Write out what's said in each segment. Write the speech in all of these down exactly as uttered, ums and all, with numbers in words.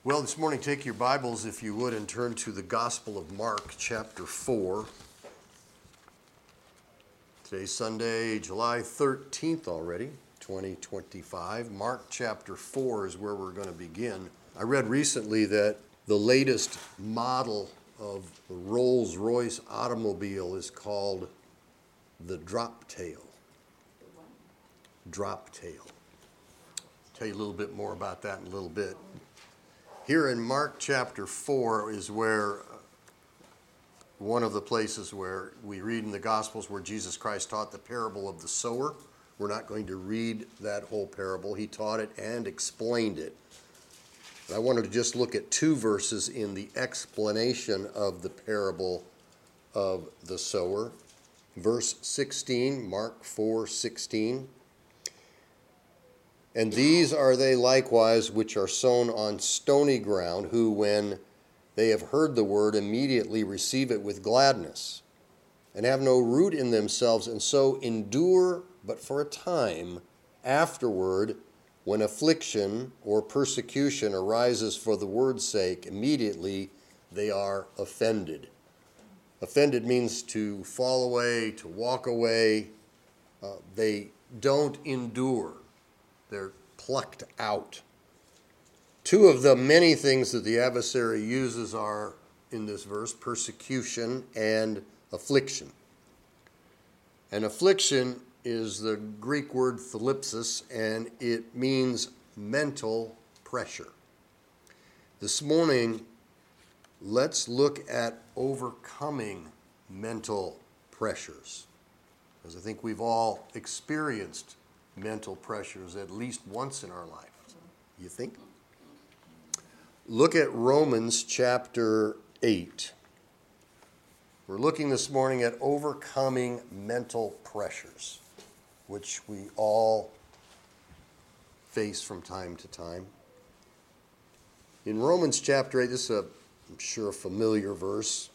Well, this morning, take your Bibles, if you would, and turn to the Gospel of Mark, chapter four. Today's Sunday, July thirteenth already, twenty twenty-five. Mark chapter four is where we're going to begin. I read recently that the latest model of the Rolls-Royce automobile is called the Drop Tail. Drop Tail. I'll tell you a little bit more about that in a little bit. Here in Mark chapter four is where uh, one of the places where we read in the Gospels where Jesus Christ taught the parable of the sower. We're not going to read that whole parable. He taught it and explained it. But I wanted to just look at two verses in the explanation of the parable of the sower. Verse sixteen, Mark four sixteen. And these are they likewise which are sown on stony ground, who, when they have heard the word, immediately receive it with gladness, and have no root in themselves, and so endure but for a time. Afterward, when affliction or persecution arises for the word's sake, immediately they are offended. Offended means to fall away, to walk away. Uh, they don't endure. They're plucked out. Two of the many things that the adversary uses are, in this verse, persecution and affliction. And affliction is the Greek word thlipsis, and it means mental pressure. This morning, let's look at overcoming mental pressures, because I think we've all experienced mental pressures at least once in our life. You think? Look at Romans chapter eight. We're looking this morning at overcoming mental pressures, which we all face from time to time. In Romans chapter eight, this is a, I'm sure, a familiar verse.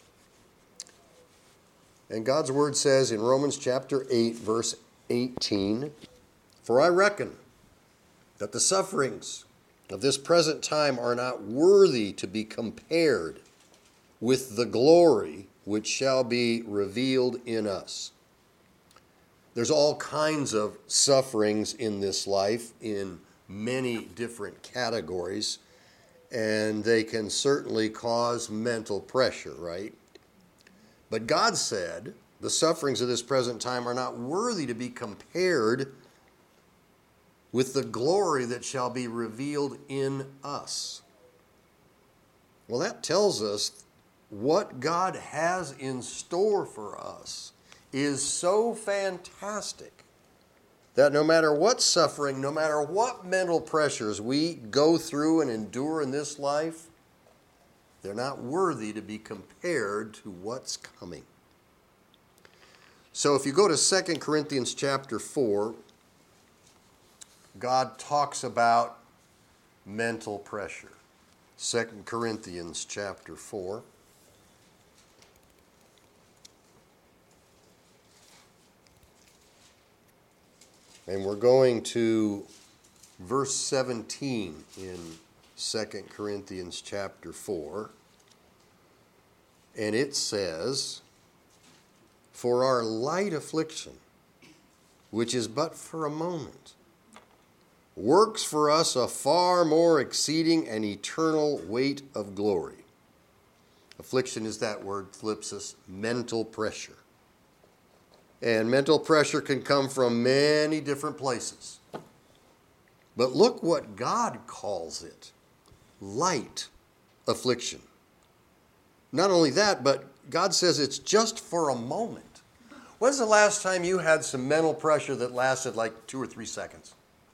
And God's word says in Romans chapter eight, verse eighteen, "For I reckon that the sufferings of this present time are not worthy to be compared with the glory which shall be revealed in us." There's all kinds of sufferings in this life in many different categories, and they can certainly cause mental pressure, right? But God said the sufferings of this present time are not worthy to be compared with the glory that shall be revealed in us. Well, that tells us what God has in store for us is so fantastic that no matter what suffering, no matter what mental pressures we go through and endure in this life, they're not worthy to be compared to what's coming. So if you go to Second Corinthians chapter four, God talks about mental pressure. Second Corinthians chapter four. And we're going to verse seventeen in Second Corinthians chapter four. And it says, "For our light affliction, which is but for a moment, works for us a far more exceeding and eternal weight of glory." Affliction is that word, thlipsis, mental pressure. And mental pressure can come from many different places. But look what God calls it, light affliction. Not only that, but God says it's just for a moment. When's the last time you had some mental pressure that lasted like two or three seconds?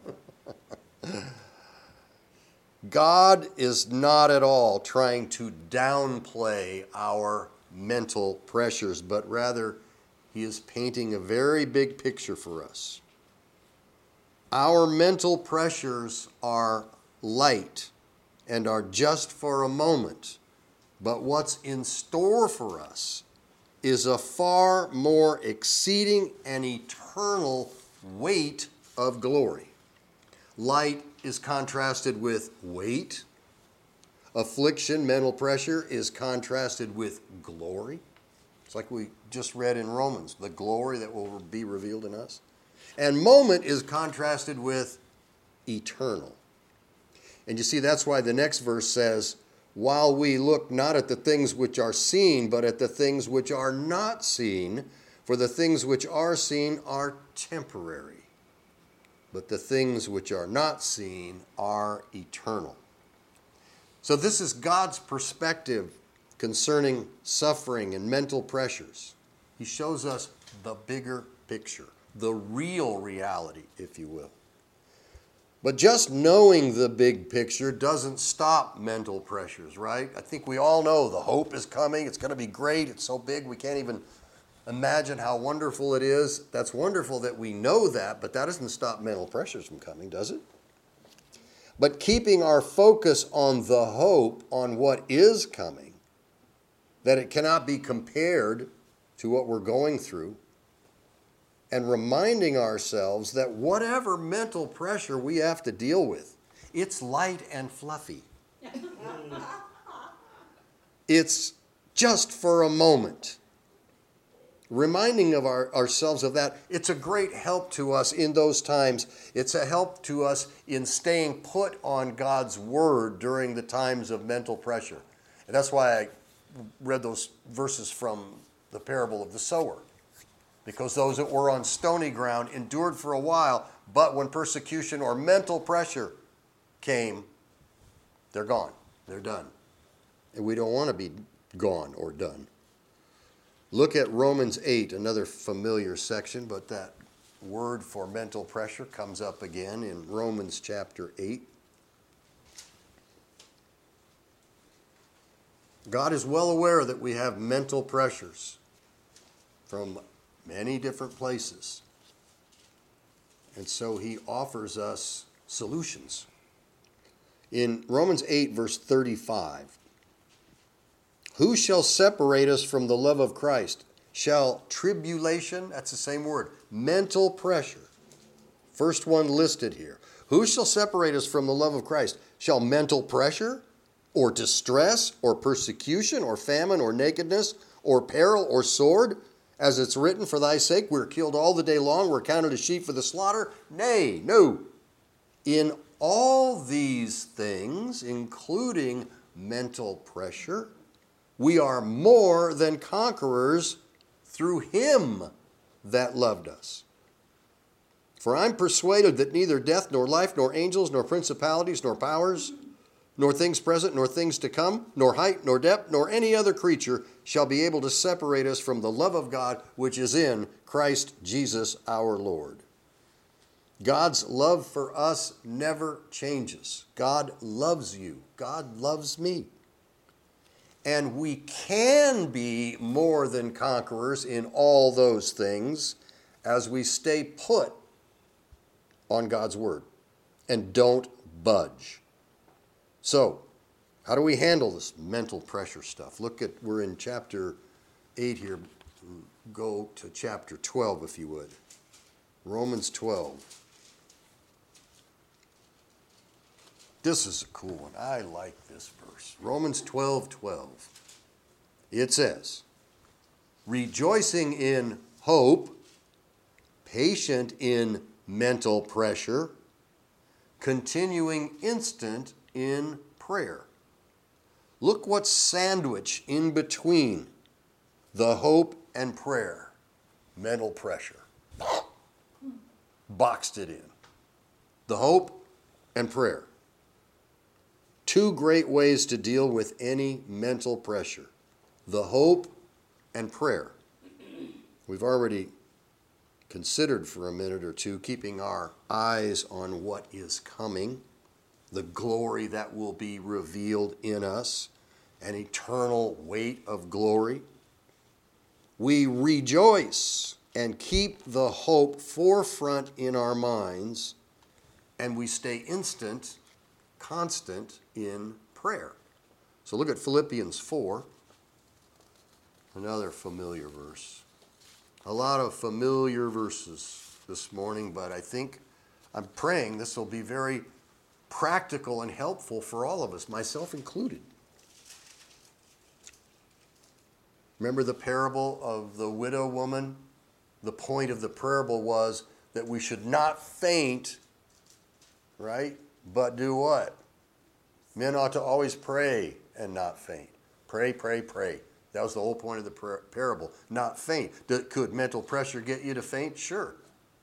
God is not at all trying to downplay our mental pressures, but rather he is painting a very big picture for us. Our mental pressures are light and are just for a moment, but what's in store for us is a far more exceeding and eternal weight of glory. Light is contrasted with weight. Affliction, mental pressure, is contrasted with glory. It's like we just read in Romans, the glory that will be revealed in us. And moment is contrasted with eternal. And you see, that's why the next verse says, while we look not at the things which are seen, but at the things which are not seen, for the things which are seen are temporary, but the things which are not seen are eternal. So this is God's perspective concerning suffering and mental pressures. He shows us the bigger picture, the real reality, if you will. But just knowing the big picture doesn't stop mental pressures, right? I think we all know the hope is coming. It's going to be great. It's so big we can't even imagine how wonderful it is. That's wonderful that we know that, but that doesn't stop mental pressures from coming, does it? But keeping our focus on the hope, on what is coming, that it cannot be compared to what we're going through, and reminding ourselves that whatever mental pressure we have to deal with, it's light and fluffy. It's just for a moment. Reminding of our, ourselves of that, it's a great help to us in those times. It's a help to us in staying put on God's word during the times of mental pressure. And that's why I read those verses from the parable of the sower. Because those that were on stony ground endured for a while, but when persecution or mental pressure came, they're gone. They're done. And we don't want to be gone or done. Look at Romans eight, another familiar section, but that word for mental pressure comes up again in Romans chapter eight. God is well aware that we have mental pressures from many different places. And so he offers us solutions. In Romans eight, verse thirty-five, who shall separate us from the love of Christ? Shall tribulation, that's the same word, mental pressure. First one listed here. Who shall separate us from the love of Christ? Shall mental pressure, or distress, or persecution, or famine, or nakedness, or peril, or sword? As it's written, for thy sake we're killed all the day long, we're counted as sheep for the slaughter. Nay, no. In all these things, including mental pressure, we are more than conquerors through him that loved us. For I'm persuaded that neither death, nor life, nor angels, nor principalities, nor powers, nor things present, nor things to come, nor height, nor depth, nor any other creature shall be able to separate us from the love of God which is in Christ Jesus our Lord. God's love for us never changes. God loves you. God loves me. And we can be more than conquerors in all those things as we stay put on God's word and don't budge. So, how do we handle this mental pressure stuff? Look at, we're in chapter eight here. Go to chapter twelve, if you would. Romans twelve. This is a cool one. I like this verse. Romans twelve twelve. It says, rejoicing in hope, patient in mental pressure, continuing instant in prayer. Look what's sandwiched in between the hope and prayer. Mental pressure. Boxed it in. The hope and prayer. Two great ways to deal with any mental pressure. The hope and prayer. We've already considered for a minute or two keeping our eyes on what is coming, the glory that will be revealed in us, an eternal weight of glory. We rejoice and keep the hope forefront in our minds, and we stay instant, constant in prayer. So look at Philippians four, another familiar verse. A lot of familiar verses this morning, but I think, I'm praying this will be very practical and helpful for all of us, myself included. Remember the parable of the widow woman? The point of the parable was that we should not faint, right? But do what? Men ought to always pray and not faint. Pray, pray, pray. That was the whole point of the par- parable. Not faint. Could mental pressure get you to faint? Sure.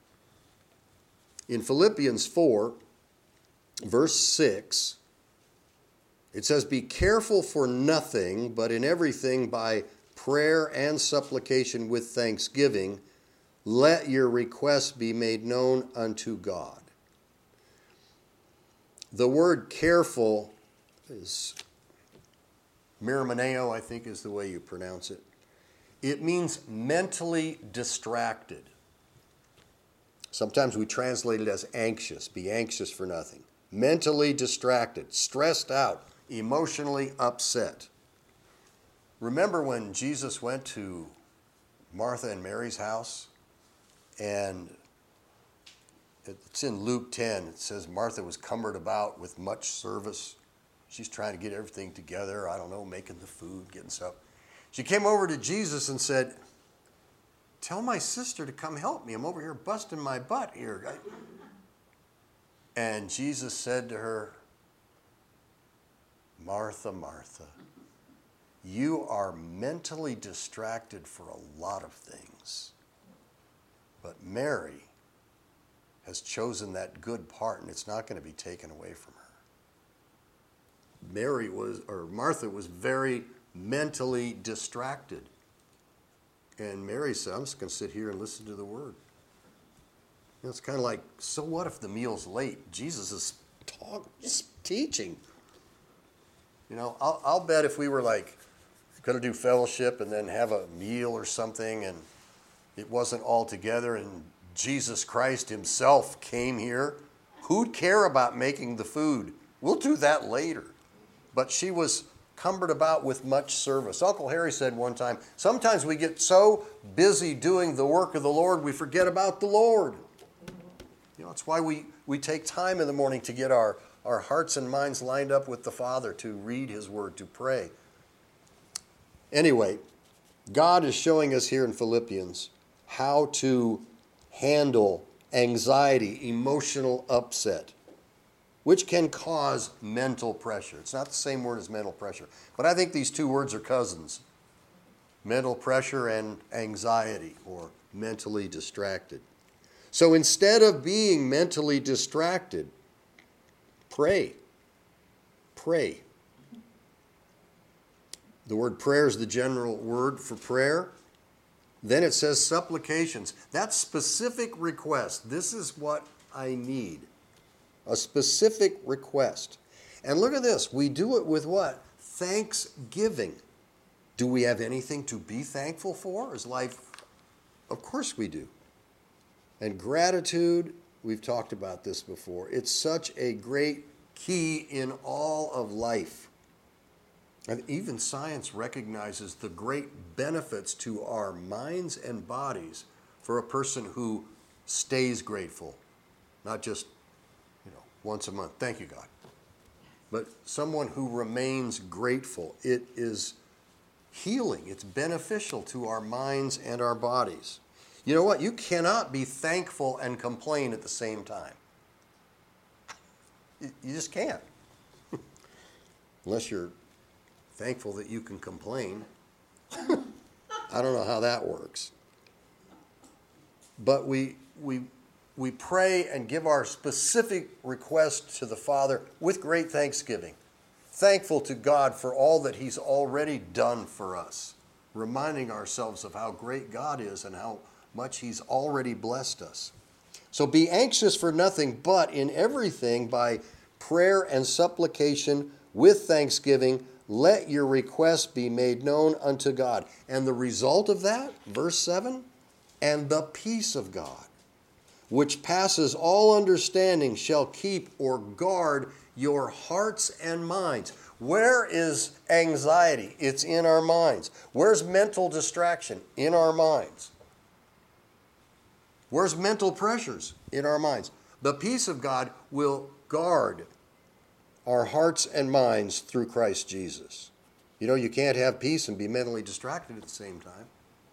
In Philippians four, verse six, it says, "Be careful for nothing, but in everything by prayer and supplication with thanksgiving, let your requests be made known unto God." The word careful is miramoneo, I think is the way you pronounce it. It means mentally distracted. Sometimes we translate it as anxious, be anxious for nothing. Mentally distracted, stressed out, emotionally upset. Remember when Jesus went to Martha and Mary's house? And it's in Luke ten. It says Martha was cumbered about with much service. She's trying to get everything together. I don't know, making the food, getting stuff. She came over to Jesus and said, "Tell my sister to come help me. I'm over here busting my butt here." And Jesus said to her, "Martha, Martha, you are mentally distracted for a lot of things. But Mary has chosen that good part, and it's not going to be taken away from her." Mary was, or Martha was very mentally distracted. And Mary said, "I'm just going to sit here and listen to the word." You know, it's kind of like, so what if the meal's late? Jesus is talk, teaching. You know, I'll, I'll bet if we were like going to do fellowship and then have a meal or something, and it wasn't all together, and Jesus Christ himself came here, who'd care about making the food? We'll do that later. But she was cumbered about with much service. Uncle Harry said one time, sometimes we get so busy doing the work of the Lord, we forget about the Lord. You know, it's why we, we take time in the morning to get our, our hearts and minds lined up with the Father, to read his word, to pray. Anyway, God is showing us here in Philippians how to handle anxiety, emotional upset, which can cause mental pressure. It's not the same word as mental pressure, but I think these two words are cousins. Mental pressure and anxiety, or mentally distracted. So instead of being mentally distracted, pray. Pray. The word prayer is the general word for prayer. Then it says supplications. That's specific request. This is what I need. A specific request. And look at this. We do it with what? Thanksgiving. Do we have anything to be thankful for? Is life? Of course we do. And gratitude, we've talked about this before. It's such a great key in all of life. And even science recognizes the great benefits to our minds and bodies for a person who stays grateful. Not just, you know, once a month. Thank you, God. But someone who remains grateful. It is healing. It's beneficial to our minds and our bodies. You know what? You cannot be thankful and complain at the same time. You just can't. Unless you're thankful that you can complain. I don't know how that works. But we we we pray and give our specific request to the Father with great thanksgiving. Thankful to God for all that he's already done for us. Reminding ourselves of how great God is and how much he's already blessed us. So be anxious for nothing, but in everything by prayer and supplication with thanksgiving, let your requests be made known unto God. And the result of that, verse seven, and the peace of God, which passes all understanding, shall keep or guard your hearts and minds. Where is anxiety? It's in our minds. Where's mental distraction? In our minds. Where's mental pressures? In our minds. The peace of God will guard our hearts and minds through Christ Jesus. You know, you can't have peace and be mentally distracted at the same time.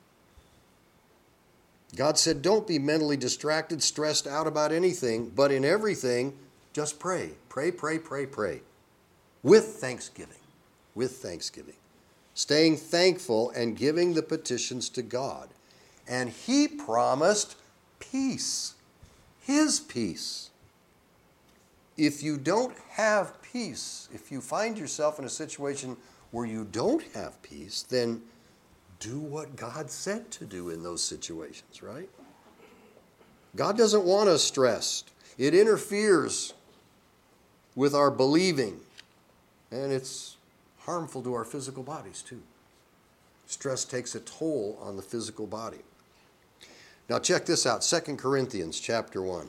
God said, don't be mentally distracted, stressed out about anything, but in everything, just pray. Pray, pray, pray, pray. With thanksgiving. With thanksgiving. Staying thankful and giving the petitions to God. And he promised peace. His peace. If you don't have peace, if you find yourself in a situation where you don't have peace, then do what God said to do in those situations, right? God doesn't want us stressed. It interferes with our believing, and it's harmful to our physical bodies too. Stress takes a toll on the physical body. Now check this out, Second Corinthians chapter one.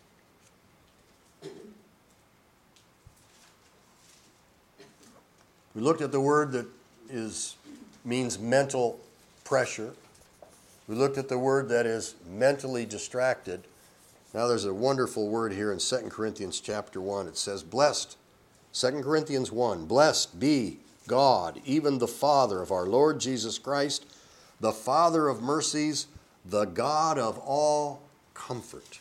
We looked at the word that is means mental pressure. We looked at the word that is mentally distracted. Now there's a wonderful word here in Second Corinthians chapter one. It says, blessed, Second Corinthians one, blessed be God, even the Father of our Lord Jesus Christ, the Father of mercies, the God of all comfort.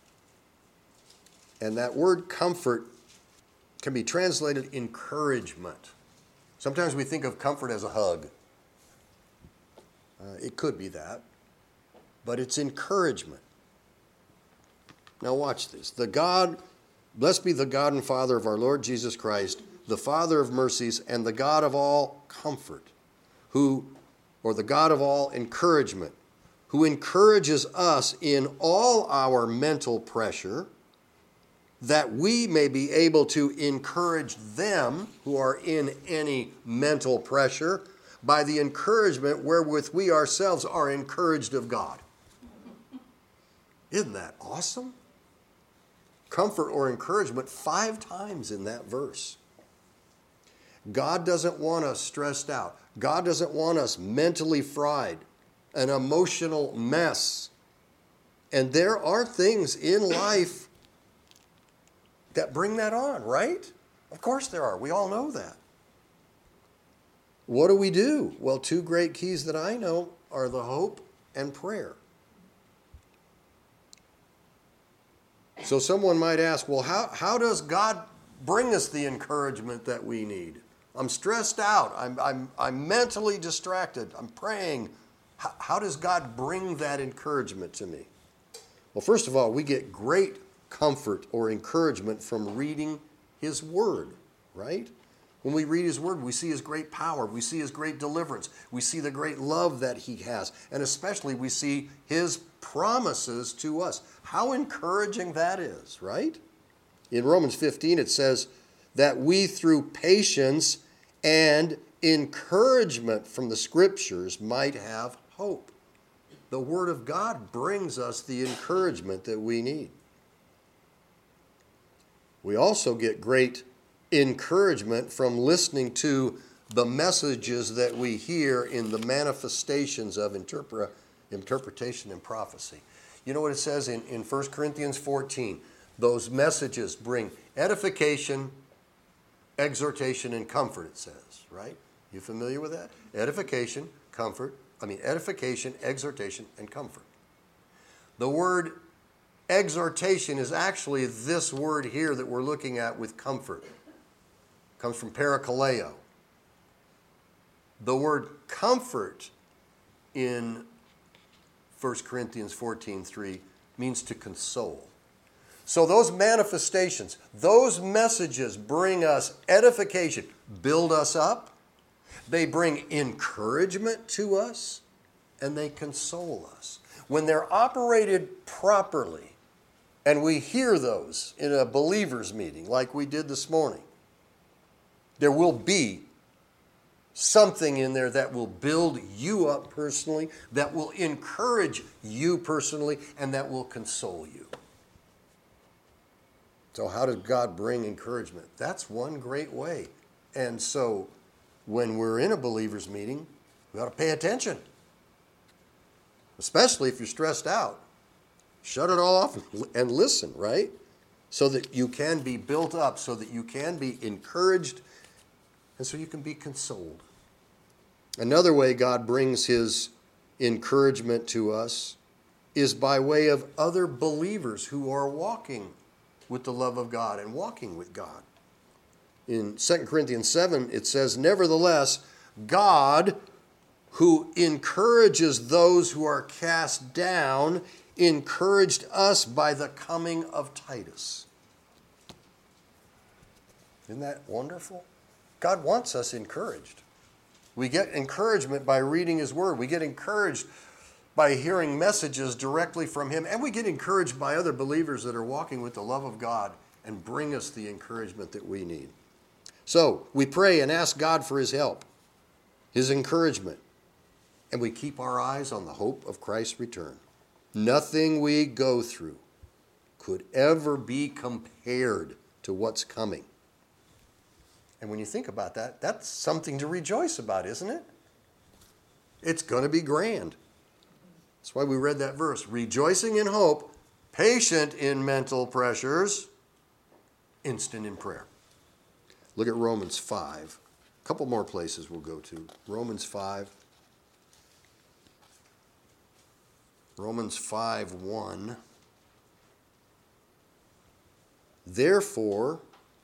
And that word comfort can be translated encouragement. Sometimes we think of comfort as a hug. Uh, it could be that, but it's encouragement. Now watch this. The God, blessed be the God and Father of our Lord Jesus Christ, the Father of mercies and the God of all comfort, who, or the God of all encouragement, who encourages us in all our mental pressure, that we may be able to encourage them who are in any mental pressure by the encouragement wherewith we ourselves are encouraged of God. Isn't that awesome? Comfort or encouragement five times in that verse. God doesn't want us stressed out. God doesn't want us mentally fried, an emotional mess. And there are things in life that bring that on, right? Of course there are. We all know that. What do we do? Well, two great keys that I know are the hope and prayer. So someone might ask, well, how, how does God bring us the encouragement that we need? I'm stressed out. I'm, I'm, I'm mentally distracted. I'm praying. How, how does God bring that encouragement to me? Well, first of all, we get great comfort or encouragement from reading His Word, right? When we read His Word, we see His great power. We see His great deliverance. We see the great love that He has. And especially we see His promises to us. How encouraging that is, right? In Romans fifteen, it says that we through patience and encouragement from the Scriptures might have hope. The Word of God brings us the encouragement that we need. We also get great encouragement from listening to the messages that we hear in the manifestations of interpre- interpretation and prophecy. You know what it says in, in First Corinthians fourteen? Those messages bring edification, exhortation, and comfort, it says, right? You familiar with that? Edification, comfort, I mean edification, exhortation, and comfort. The word exhortation is actually this word here that we're looking at with comfort. It comes from parakaleo. The word comfort in First Corinthians fourteen three means to console. So those manifestations, those messages bring us edification, build us up. They bring encouragement to us, and they console us. When they're operated properly, and we hear those in a believers meeting like we did this morning, there will be something in there that will build you up personally, that will encourage you personally, and that will console you. So how does God bring encouragement? That's one great way. And so when we're in a believers meeting, we ought to pay attention. Especially if you're stressed out. Shut it all off and listen, right? so that you can be built up, so that you can be encouraged, and so you can be consoled. Another way God brings his encouragement to us is by way of other believers who are walking with the love of God and walking with God. In Second Corinthians seven, it says, "Nevertheless, God, who encourages those who are cast down, encouraged us by the coming of Titus." Isn't that wonderful? God wants us encouraged. We get encouragement by reading his word. We get encouraged by hearing messages directly from him. And we get encouraged by other believers that are walking with the love of God and bring us the encouragement that we need. So we pray and ask God for his help, his encouragement. And we keep our eyes on the hope of Christ's return. Nothing we go through could ever be compared to what's coming. And when you think about that, that's something to rejoice about, isn't it? It's going to be grand. That's why we read that verse. Rejoicing in hope, patient in mental pressures, instant in prayer. Look at Romans five. A couple more places we'll go to. Romans five. Romans five one. Therefore,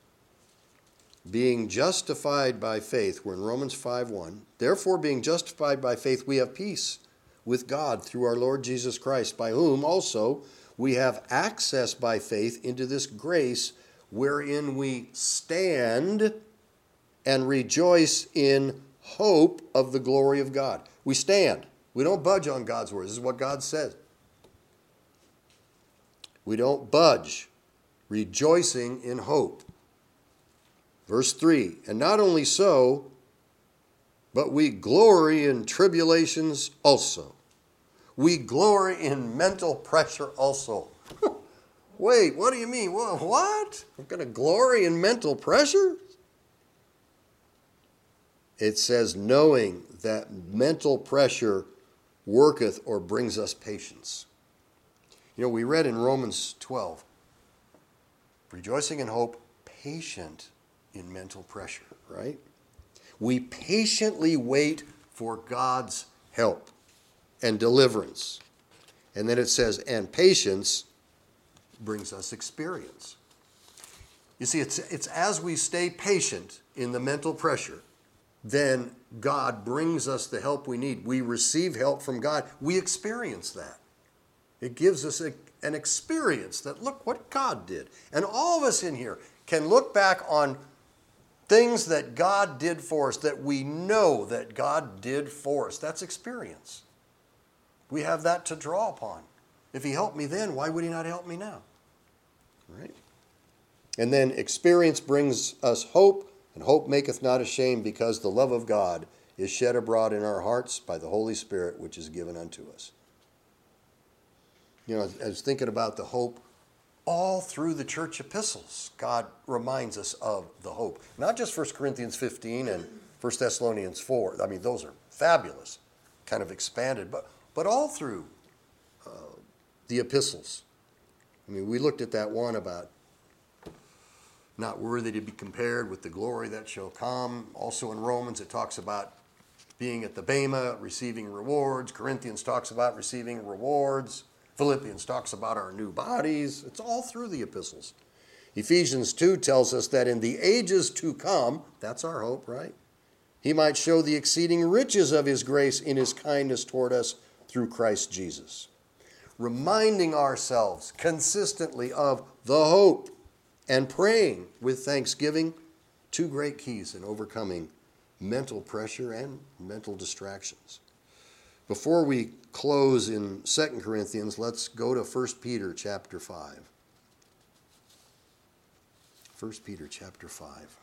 being justified by faith, we're in Romans five one. Therefore, being justified by faith, we have peace with God through our Lord Jesus Christ, by whom also we have access by faith into this grace wherein we stand and rejoice in hope of the glory of God. We stand. We don't budge on God's word. This is what God says. We don't budge. Rejoicing in hope. Verse three, and not only so, but we glory in tribulations also. We glory in mental pressure also. Wait, what do you mean? What? I'm going to glory in mental pressure? It says, knowing that mental pressure worketh or brings us patience. You know, we read in Romans twelve, rejoicing in hope, patient in mental pressure, right? We patiently wait for God's help and deliverance. And then it says, and patience brings us experience. You see, it's, it's as we stay patient in the mental pressure, then God brings us the help we need. We receive help from God. We experience that. It gives us a, an experience that, look what God did. And all of us in here can look back on things that God did for us, that we know that God did for us. That's experience. We have that to draw upon. If he helped me then, why would he not help me now? Right? And then experience brings us hope, and hope maketh not ashamed, because the love of God is shed abroad in our hearts by the Holy Spirit, which is given unto us. You know, I was thinking about the hope all through the church epistles. God reminds us of the hope. Not just First Corinthians fifteen and First Thessalonians four. I mean, those are fabulous, kind of expanded, but, but all through uh, the epistles. I mean, we looked at that one about not worthy to be compared with the glory that shall come. Also in Romans, it talks about being at the Bema, receiving rewards. Corinthians talks about receiving rewards. Philippians talks about our new bodies. It's all through the epistles. Ephesians two tells us that in the ages to come, that's our hope, right? He might show the exceeding riches of his grace in his kindness toward us through Christ Jesus. Reminding ourselves consistently of the hope and praying with thanksgiving, two great keys in overcoming mental pressure and mental distractions. Before we close in Second Corinthians, let's go to First Peter chapter five. First Peter chapter five.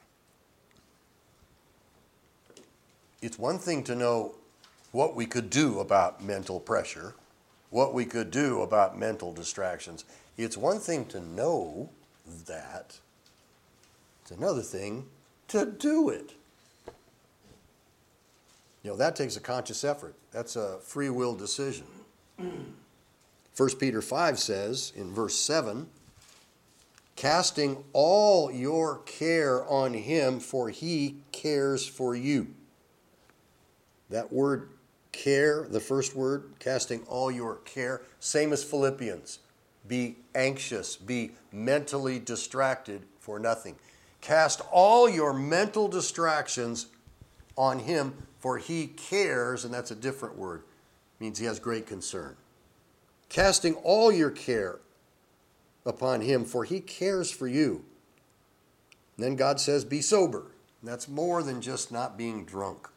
It's one thing to know what we could do about mental pressure, what we could do about mental distractions. It's one thing to know that. It's another thing to do it. You know, that takes a conscious effort. That's a free will decision. First Peter five says in verse seven, casting all your care on him, for he cares for you. That word care, the first word, casting all your care, same as Philippians. Be anxious, be mentally distracted for nothing. Cast all your mental distractions on him, for he cares, and that's a different word, means he has great concern. Casting all your care upon him, for he cares for you. And then God says, be sober. And that's more than just not being drunk.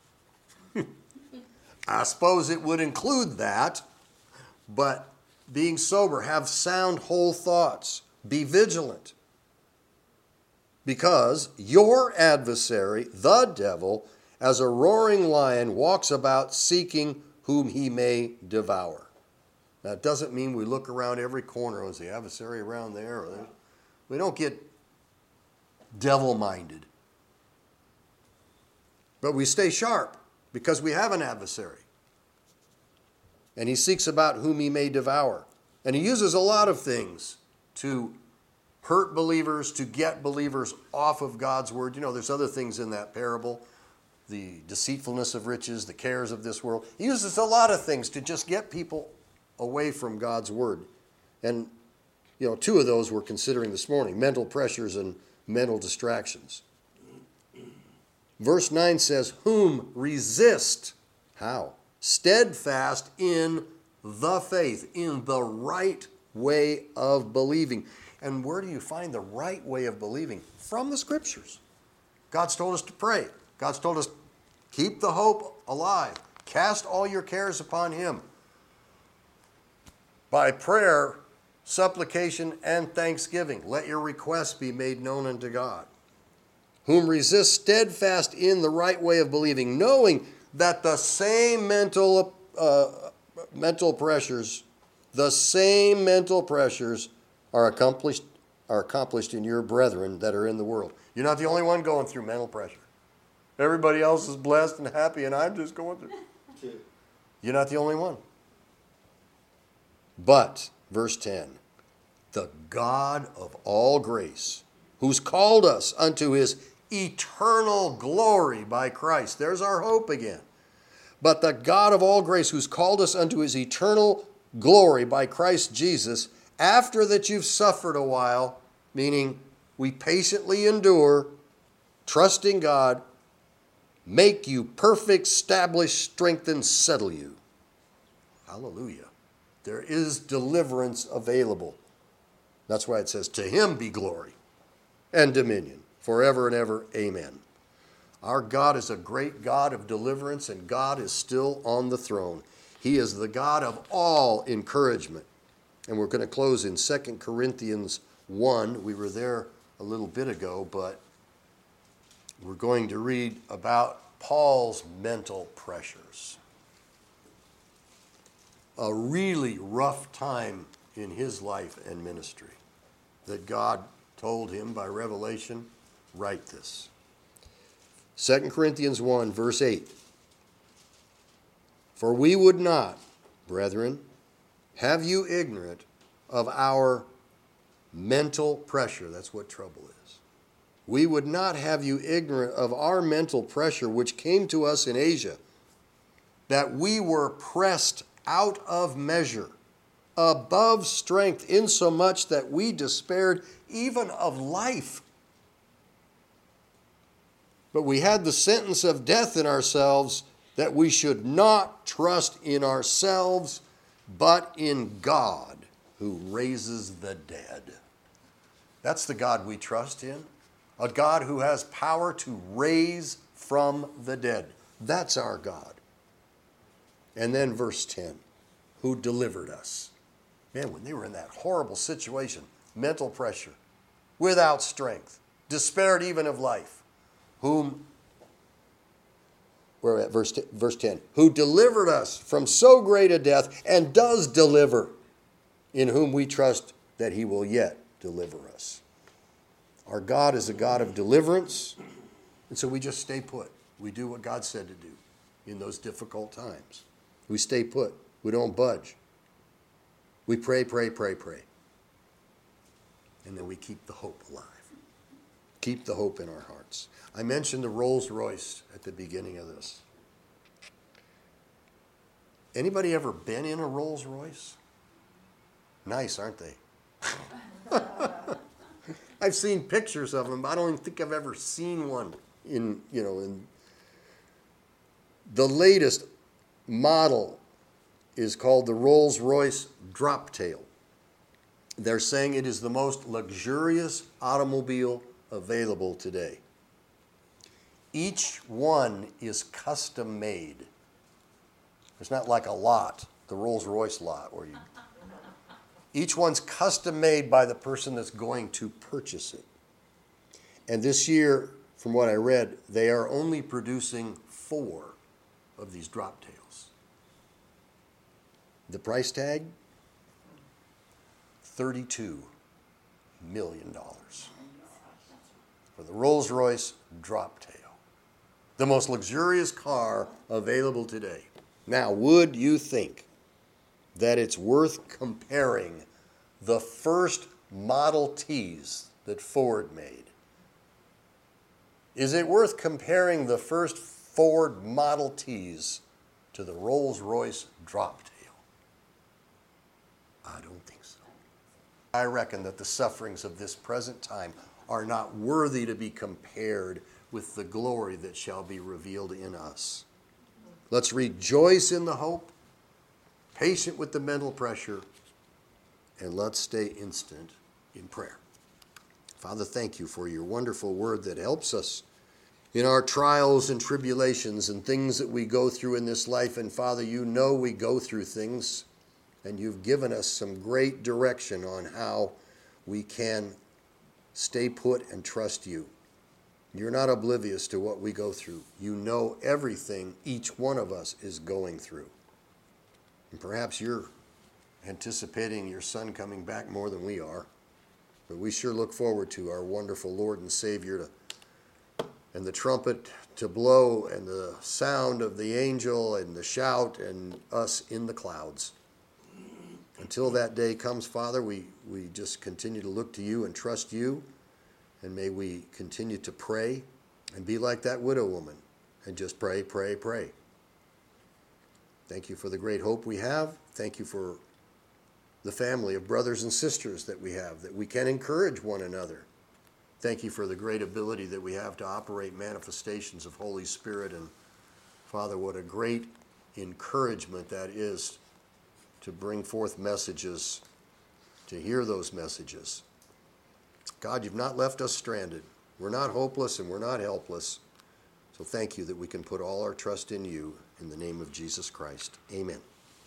I suppose it would include that, but being sober, have sound, whole thoughts, be vigilant. Because your adversary, the devil, as a roaring lion, walks about seeking whom he may devour. That doesn't mean we look around every corner and say, adversary around there or there. We don't get devil-minded. But we stay sharp because we have an adversary. And he seeks about whom he may devour. And he uses a lot of things to hurt believers, to get believers off of God's word. You know, there's other things in that parable. The deceitfulness of riches, the cares of this world. He uses a lot of things to just get people away from God's word. And, you know, two of those we're considering this morning, mental pressures and mental distractions. Verse nine says, whom resist. How? Steadfast in the faith, in the right way of believing. And where do you find the right way of believing? From the scriptures. God's told us to pray. God's told us, keep the hope alive. Cast all your cares upon him. By prayer, supplication, and thanksgiving, let your requests be made known unto God. Whom resist steadfast in the right way of believing, knowing that the same mental uh, mental pressures, the same mental pressures are accomplished are accomplished in your brethren that are in the world. You're not the only one going through mental pressure. Everybody else is blessed and happy, and I'm just going through. You're not the only one. But, verse ten, the God of all grace, who's called us unto his eternal glory by Christ. There's our hope again. But the God of all grace, who's called us unto his eternal glory by Christ Jesus, after that you've suffered a while, meaning we patiently endure, trusting God, make you perfect, establish, strengthen, settle you. Hallelujah. There is deliverance available. That's why it says, to him be glory and dominion forever and ever. Amen. Our God is a great God of deliverance, and God is still on the throne. He is the God of all encouragement. And we're going to close in Second Corinthians one. We were there a little bit ago, but we're going to read about Paul's mental pressures. A really rough time in his life and ministry that God told him by revelation, write this. Second Corinthians one, verse eight. For we would not, brethren, have you ignorant of our mental pressure. That's what trouble is. We would not have you ignorant of our mental pressure which came to us in Asia, that we were pressed out of measure, above strength, insomuch that we despaired even of life. But we had the sentence of death in ourselves, that we should not trust in ourselves, but in God, who raises the dead. That's the God we trust in, a God who has power to raise from the dead. That's our God. And then verse ten, who delivered us. Man, when they were in that horrible situation, mental pressure, without strength, despaired even of life, whom, we're at verse, verse ten, who delivered us from so great a death, and does deliver, in whom we trust that he will yet deliver us. Our God is a God of deliverance, and so we just stay put. We do what God said to do in those difficult times. We stay put. We don't budge. We pray, pray, pray, pray. And then we keep the hope alive. Keep the hope in our hearts. I mentioned the Rolls Royce at the beginning of this. Anybody ever been in a Rolls Royce? Nice, aren't they? I've seen pictures of them, but I don't even think I've ever seen one in, you know, in the latest model is called the Rolls-Royce Droptail. They're saying it is the most luxurious automobile available today. Each one is custom made. It's not like a lot, the Rolls-Royce lot, where you. Each one's custom made by the person that's going to purchase it. And this year, from what I read, they are only producing four of these drop tails. The price tag? thirty-two million dollars for the Rolls-Royce drop tail. The most luxurious car available today. Now, would you think that it's worth comparing the first Model Ts that Ford made? Is it worth comparing the first Ford Model Ts to the Rolls-Royce drop tail? I don't think so. I reckon that the sufferings of this present time are not worthy to be compared with the glory that shall be revealed in us. Let's rejoice in the hope, patient with the mental pressure, and let's stay instant in prayer. Father, thank you for your wonderful word that helps us in our trials and tribulations and things that we go through in this life. And Father, you know we go through things, and you've given us some great direction on how we can stay put and trust you. You're not oblivious to what we go through. You know everything each one of us is going through. And perhaps you're anticipating your son coming back more than we are. But we sure look forward to our wonderful Lord and Savior to, and the trumpet to blow and the sound of the angel and the shout and us in the clouds. Until that day comes, Father, we, we just continue to look to you and trust you. And may we continue to pray and be like that widow woman and just pray, pray, pray. Thank you for the great hope we have. Thank you for the family of brothers and sisters that we have, that we can encourage one another. Thank you for the great ability that we have to operate manifestations of Holy Spirit. And Father, what a great encouragement that is to bring forth messages, to hear those messages. God, you've not left us stranded. We're not hopeless and we're not helpless. So thank you that we can put all our trust in you in the name of Jesus Christ. Amen.